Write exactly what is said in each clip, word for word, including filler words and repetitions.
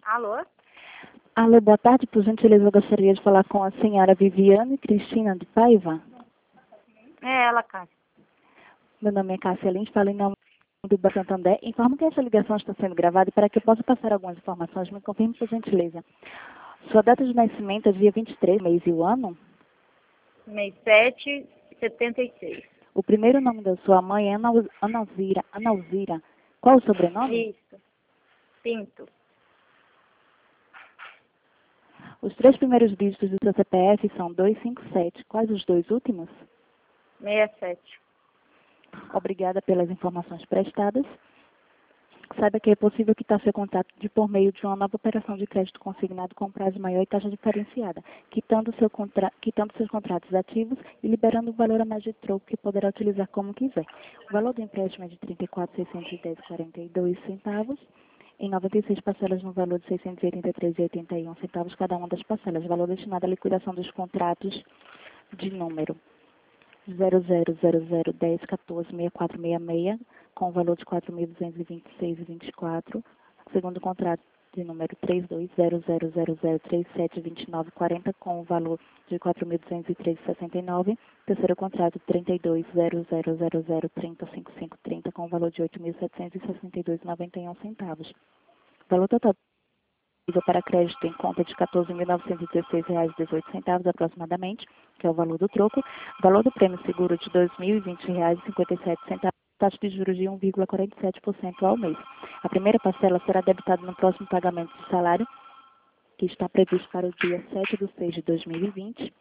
Alô? Alô, boa tarde. Por gentileza, eu gostaria de falar com a senhora Viviane Cristina de Paiva. É ela, Cássia. Meu nome é Cássia Lins, falo em nome do Banco Santander. Informo que essa ligação está sendo gravada e para que eu possa passar algumas informações, me confirme por gentileza. Sua data de nascimento é dia vinte e três, mês e o ano? Mês sete, setenta e seis. O primeiro nome da sua mãe é Ana Analzira. Analzira. Qual o sobrenome? Isso. Pinto. Os três primeiros dígitos do seu C P F são dois cinco sete. Quais os dois últimos? sessenta e sete. Obrigada pelas informações prestadas. Saiba que é possível quitar seu contrato de por meio de uma nova operação de crédito consignado com prazo maior e taxa diferenciada, quitando, seu contra... quitando seus contratos ativos e liberando o valor a mais de troco que poderá utilizar como quiser. O valor do empréstimo é de trinta e quatro mil seiscentos e dez vírgula quarenta e dois centavos, em noventa e seis parcelas no valor de seiscentos e oitenta e três vírgula oitenta e um centavos cada uma das parcelas, valor destinado à liquidação dos contratos de número zero zero zero zero dez quatorze sessenta e quatro sessenta e seis, com o valor de quatro mil duzentos e vinte e seis vírgula vinte e quatro. Segundo contrato de número três dois zero zero zero zero três sete dois nove quatro zero, com o valor de quatro mil duzentos e três vírgula sessenta e nove. Terceiro contrato trinta e dois zero zero zero zero trinta cinquenta e cinco trinta, com o valor de oito mil setecentos e sessenta e dois vírgula noventa e um centavos. Valor total para crédito em conta de quatorze mil novecentos e dezesseis reais e dezoito centavos aproximadamente, que é o valor do troco. Valor do prêmio seguro de dois mil e vinte reais e cinquenta e sete centavos, taxa de juros de um vírgula quarenta e sete por cento ao mês. A primeira parcela será debitada no próximo pagamento de salário, que está previsto para o dia sete de seis de dois mil e vinte.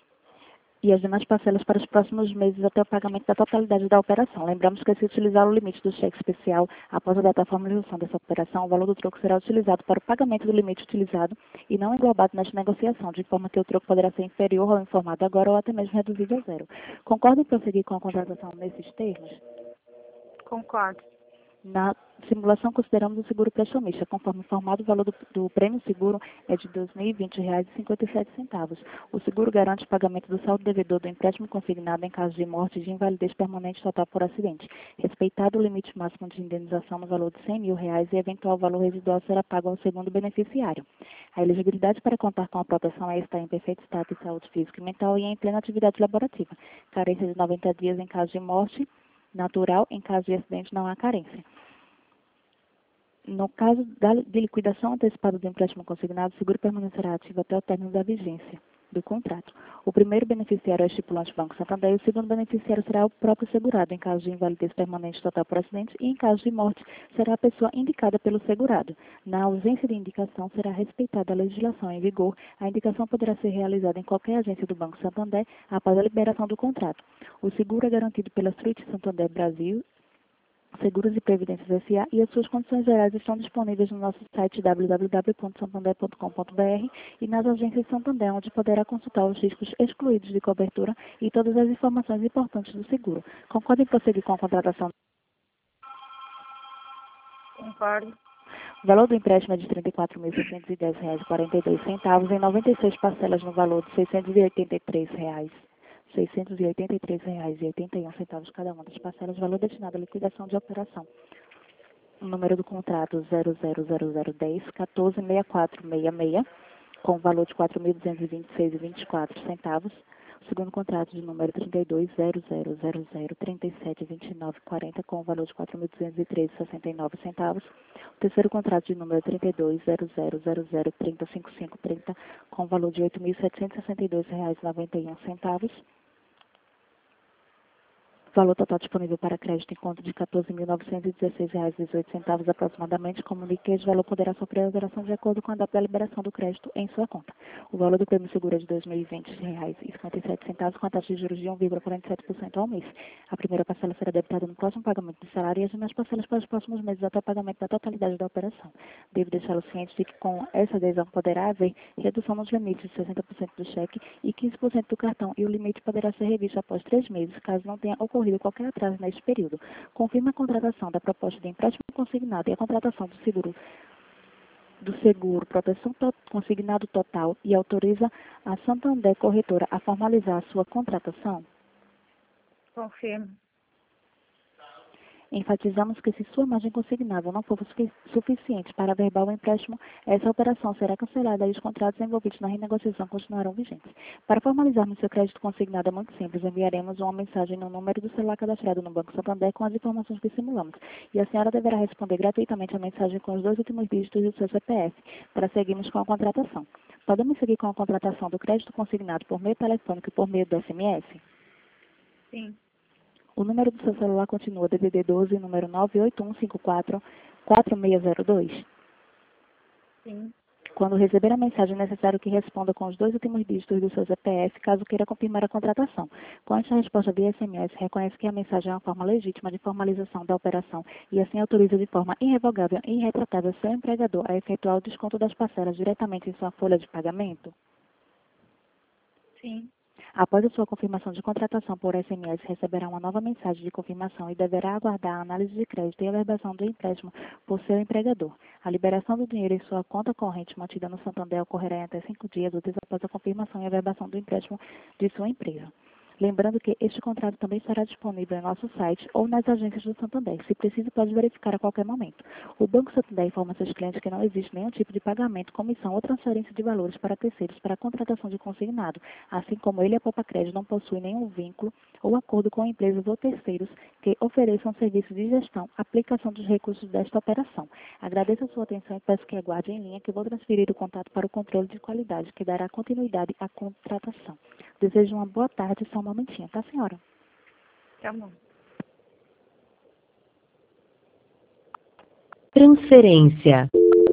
E as demais parcelas para os próximos meses até o pagamento da totalidade da operação. Lembramos que, se utilizar o limite do cheque especial após a data da formalização dessa operação, o valor do troco será utilizado para o pagamento do limite utilizado e não englobado nesta negociação, de forma que o troco poderá ser inferior ao informado agora ou até mesmo reduzido a zero. Concorda em prosseguir com a contratação nesses termos? Concordo. Na simulação, consideramos o seguro prestamista. Conforme informado, o valor do, do prêmio seguro é de dois mil e vinte reais e cinquenta e sete centavos. O seguro garante o pagamento do saldo devedor do empréstimo consignado em caso de morte e de invalidez permanente total por acidente. Respeitado o limite máximo de indenização no valor de cem mil reais e eventual valor residual será pago ao segundo beneficiário. A elegibilidade para contar com a proteção é estar em perfeito estado de saúde física e mental e em plena atividade laborativa. Carência de noventa dias em caso de morte natural. Em caso de acidente, não há carência. No caso da, de liquidação antecipada do empréstimo consignado, o seguro permanecerá ativo até o término da vigência do contrato. O primeiro beneficiário é o estipulante Banco Santander e o segundo beneficiário será o próprio segurado, em caso de invalidez permanente total por acidente, e em caso de morte, será a pessoa indicada pelo segurado. Na ausência de indicação, será respeitada a legislação em vigor. A indicação poderá ser realizada em qualquer agência do Banco Santander após a liberação do contrato. O seguro é garantido pela Suíte Santander Brasil, Seguros e Previdências S A, e as suas condições gerais estão disponíveis no nosso site w w w ponto santander ponto com ponto b r e nas agências Santander, onde poderá consultar os riscos excluídos de cobertura e todas as informações importantes do seguro. Concorda em prosseguir com a contratação? Concordo. O valor do empréstimo é de trinta e quatro mil seiscentos e dez reais e quarenta e dois centavos, em noventa e seis parcelas no valor de seiscentos e oitenta e três reais. seiscentos e oitenta e três reais e oitenta e um centavos cada uma das parcelas, valor destinado à liquidação de operação. O número do contrato zero zero zero zero dez quatorze sessenta e quatro sessenta e seis, com valor de quatro mil duzentos e vinte e seis reais e vinte e quatro centavos. O segundo contrato de número trinta e dois zero zero zero zero trinta e sete vinte e nove quarenta, com valor de quatro mil duzentos e treze reais e sessenta e nove centavos. O terceiro contrato de número trinta e dois zero zero zero zero trinta cinquenta e cinco trinta, com valor de oito mil setecentos e sessenta e dois reais e noventa e um centavos. Valor total disponível para crédito em conta de quatorze mil novecentos e dezesseis reais e dezoito centavos aproximadamente. Comunique que este valor poderá sofrer alteração de acordo com a data da liberação do crédito em sua conta. O valor do prêmio seguro é de dois mil e vinte reais e cinquenta e sete centavos, com a taxa de juros de um vírgula quarenta e sete por cento ao mês. A primeira parcela será debitada no próximo pagamento do salário e as demais parcelas para os próximos meses até o pagamento da totalidade da operação. Devo deixá-lo ciente de que com essa adesão poderá haver redução nos limites de sessenta por cento do cheque e quinze por cento do cartão, e o limite poderá ser revisto após três meses, caso não tenha ocorrido qualquer atraso neste período. Confirma a contratação da proposta de empréstimo consignado e a contratação do seguro do seguro proteção to consignado total e autoriza a Santander Corretora a formalizar a sua contratação? Confirmo. Enfatizamos que se sua margem consignável não for sufi suficiente para averbar o empréstimo, essa operação será cancelada e os contratos envolvidos na renegociação continuarão vigentes. Para formalizarmos seu crédito consignado é muito simples, enviaremos uma mensagem no número do celular cadastrado no Banco Santander com as informações que simulamos, e a senhora deverá responder gratuitamente a mensagem com os dois últimos dígitos do seu C P F, para seguirmos com a contratação. Podemos seguir com a contratação do crédito consignado por meio telefônico e por meio do S M S? Sim. O número do seu celular continua D D D doze, número nove oito um cinco quatro, quatro seis zero dois. Sim. Quando receber a mensagem, é necessário que responda com os dois últimos dígitos do seu C P F, caso queira confirmar a contratação. Com esta resposta via S M S, reconhece que a mensagem é uma forma legítima de formalização da operação e assim autoriza de forma irrevogável e irretratável seu empregador a efetuar o desconto das parcelas diretamente em sua folha de pagamento? Sim. Após a sua confirmação de contratação por S M S, receberá uma nova mensagem de confirmação e deverá aguardar a análise de crédito e a averbação do empréstimo por seu empregador. A liberação do dinheiro em sua conta corrente mantida no Santander ocorrerá em até cinco dias úteis após a confirmação e averbação do empréstimo de sua empresa. Lembrando que este contrato também estará disponível em nosso site ou nas agências do Santander. Se preciso, pode verificar a qualquer momento. O Banco Santander informa seus clientes que não existe nenhum tipo de pagamento, comissão ou transferência de valores para terceiros para a contratação de consignado, assim como ele e a Poupa Crédito não possuem nenhum vínculo ou acordo com empresas ou terceiros que ofereçam serviços de gestão, aplicação dos recursos desta operação. Agradeço a sua atenção e peço que aguarde em linha que vou transferir o contato para o controle de qualidade, que dará continuidade à contratação. Desejo uma boa tarde, só um momentinho, tá, senhora? Tá bom. Transferência.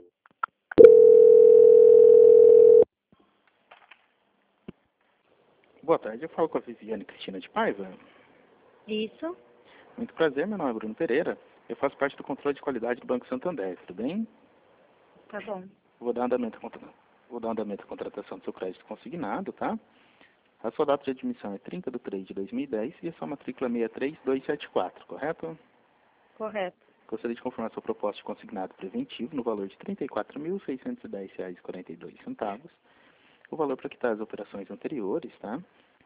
Boa tarde, eu falo com a Viviane Cristina de Paiva. Isso. Muito prazer, meu nome é Bruno Pereira. Eu faço parte do controle de qualidade do Banco Santander, tudo bem? Tá bom. Vou dar andamento à contra... Vou dar andamento à contratação do seu crédito consignado, tá? A sua data de admissão é trinta de três de dois mil e dez e a sua matrícula é seis três dois sete quatro, correto? Correto. Gostaria de confirmar sua proposta de consignado preventivo no valor de trinta e quatro mil seiscentos e dez reais e quarenta e dois centavos. O valor para quitar as operações anteriores, tá?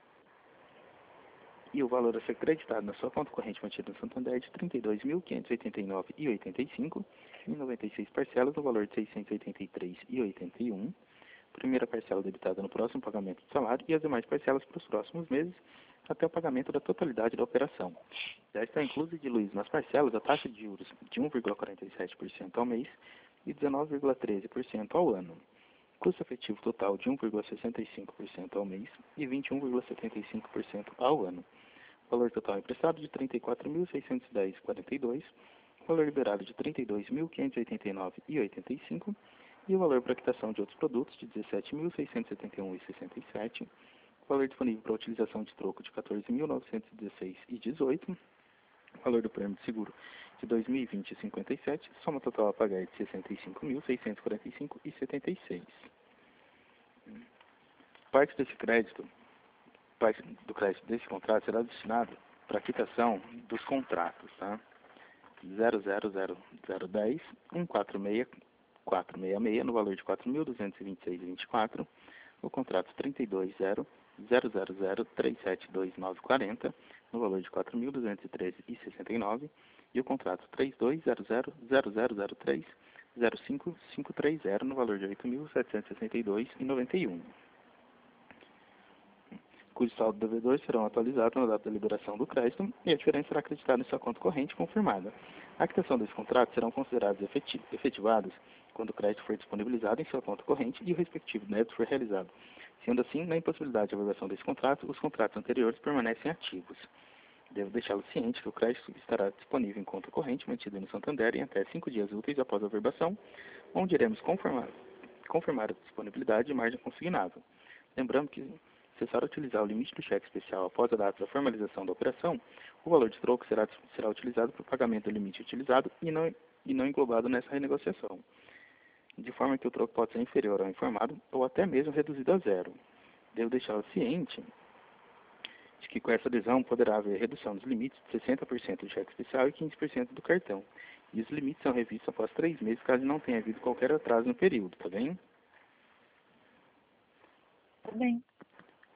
E o valor a ser creditado na sua conta corrente mantida no Santander é de trinta e dois mil quinhentos e oitenta e nove reais e oitenta e cinco centavos, em noventa e seis parcelas no valor de seiscentos e oitenta e três reais e oitenta e um centavos. Primeira parcela debitada no próximo pagamento do salário e as demais parcelas para os próximos meses até o pagamento da totalidade da operação. Já está incluso e diluído nas parcelas a taxa de juros de um vírgula quarenta e sete por cento ao mês e dezenove vírgula treze por cento ao ano. Custo efetivo total de um vírgula sessenta e cinco por cento ao mês e vinte e um vírgula setenta e cinco por cento ao ano. Valor total emprestado de trinta e quatro mil seiscentos e dez reais e quarenta e dois centavos. Valor liberado de trinta e dois mil quinhentos e oitenta e nove reais e oitenta e cinco centavos. E o valor para quitação de outros produtos de dezessete mil seiscentos e setenta e um reais e sessenta e sete centavos. Valor disponível para utilização de troco de quatorze mil novecentos e dezesseis reais e dezoito centavos. Valor do prêmio de seguro de dois mil e vinte reais e cinquenta e sete centavos. Soma total a pagar de sessenta e cinco mil seiscentos e quarenta e cinco reais e setenta e seis centavos. Parte desse crédito, parte do crédito desse contrato será destinado para a quitação dos contratos, tá? zero zero zero zero dez um quatro seis quatro seis seis no valor de quatro mil duzentos e vinte e seis reais e vinte e quatro centavos. O contrato trinta e dois zero zero zero zero três sete dois nove quatro zero no valor de quatro mil duzentos e treze reais e sessenta e nove centavos. E o contrato trinta e dois zero zero zero zero zero três zero cinco cinco três zero no valor de oito mil setecentos e sessenta e dois reais e noventa e um centavos. Cujo saldo devedor serão atualizados na data da liberação do crédito e a diferença será acreditada em sua conta corrente confirmada. A quitação desses contratos serão considerados efeti efetivados quando o crédito for disponibilizado em sua conta corrente e o respectivo débito for realizado. Sendo assim, na impossibilidade de avaliação desse contrato, os contratos anteriores permanecem ativos. Devo deixá-lo ciente que o crédito estará disponível em conta corrente mantida no Santander em até cinco dias úteis após a averbação, onde iremos confirmar, confirmar a disponibilidade de margem consignável. Lembrando que, se necessário utilizar o limite do cheque especial após a data da formalização da operação, o valor de troco será, será utilizado para o pagamento do limite utilizado e não, e não englobado nessa renegociação, de forma que o troco pode ser inferior ao informado ou até mesmo reduzido a zero. Devo deixá-lo ciente de que com essa adesão poderá haver redução dos limites de sessenta por cento do cheque especial e quinze por cento do cartão. E os limites são revistos após três meses, caso não tenha havido qualquer atraso no período, tá bem? Tá bem.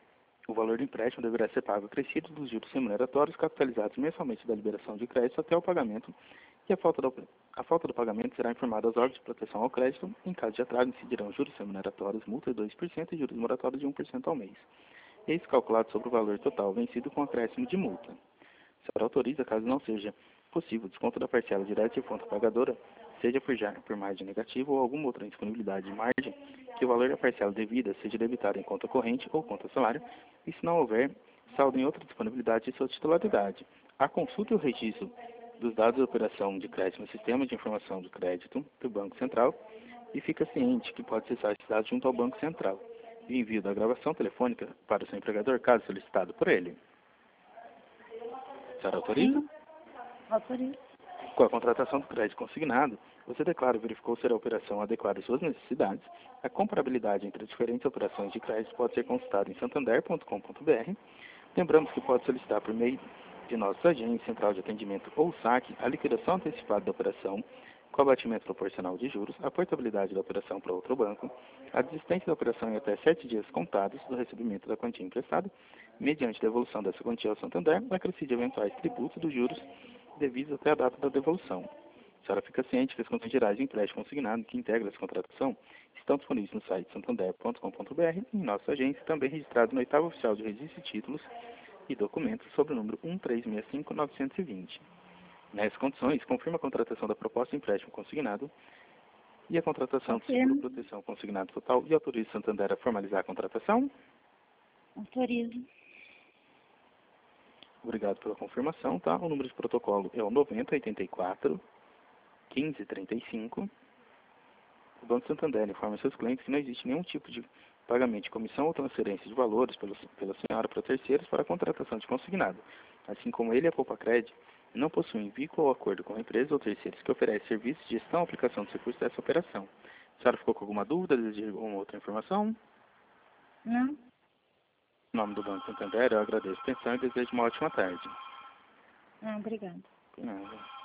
O valor do empréstimo deverá ser pago acrescido dos juros remuneratórios capitalizados mensalmente da liberação de crédito até o pagamento, e a falta, do, a falta do pagamento será informada aos órgãos de proteção ao crédito. Em caso de atraso, incidirão juros remuneratórios, multa de dois por cento e juros moratórios de um por cento ao mês. E isso calculado sobre o valor total vencido com acréscimo de multa. A senhora autoriza, caso não seja possível, desconto da parcela direta de conta pagadora, seja por, já, por margem negativa ou alguma outra indisponibilidade de margem, que o valor da parcela devida seja debitado em conta corrente ou conta salário, e se não houver saldo em outra disponibilidade de sua titularidade. A consulta e o registro dos dados da operação de crédito no Sistema de Informação de Crédito do Banco Central, e fica ciente que pode acessar esses dados junto ao Banco Central, e envio da gravação telefônica para o seu empregador, caso solicitado por ele. A senhora autoriza? Sim, autorizo. Com a contratação do crédito consignado, você declara e verificou ser a operação adequada às suas necessidades. A comparabilidade entre as diferentes operações de crédito pode ser consultada em santander ponto com ponto br. Lembramos que pode solicitar por meio de nossos agentes, central de atendimento ou saque, a liquidação antecipada da operação, com abatimento proporcional de juros, a portabilidade da operação para outro banco, a desistência da operação em até sete dias contados do recebimento da quantia emprestada, mediante devolução dessa quantia ao Santander, acrescido de eventuais tributos dos juros devidos até a data da devolução. A senhora fica ciente que as contas gerais de empréstimo consignado que integram essa contratação estão disponíveis no site santander ponto com ponto br e em nossa agência, também registrado no oitavo oficial de registro de títulos e documentos sob o número um três seis cinco nove dois zero. Nessas condições, confirma a contratação da proposta de empréstimo consignado e a contratação do seguro proteção consignado total e autoriza o Santander a formalizar a contratação. Autorizo. Obrigado pela confirmação, tá? O número de protocolo é o noventa, oitenta e quatro, quinze, trinta e cinco. O Banco Santander informa seus clientes que não existe nenhum tipo de pagamento de comissão ou transferência de valores pela, pela senhora para terceiros para a contratação de consignado. Assim como ele e a Poupa-Cred não possuem vínculo ou acordo com a empresa ou terceiros que oferece serviços de gestão ou aplicação de recursos dessa operação. A senhora ficou com alguma dúvida, deseja alguma outra informação? Não? Em nome do Banco Santander, eu agradeço a atenção e desejo uma ótima tarde. Não, obrigada. De nada.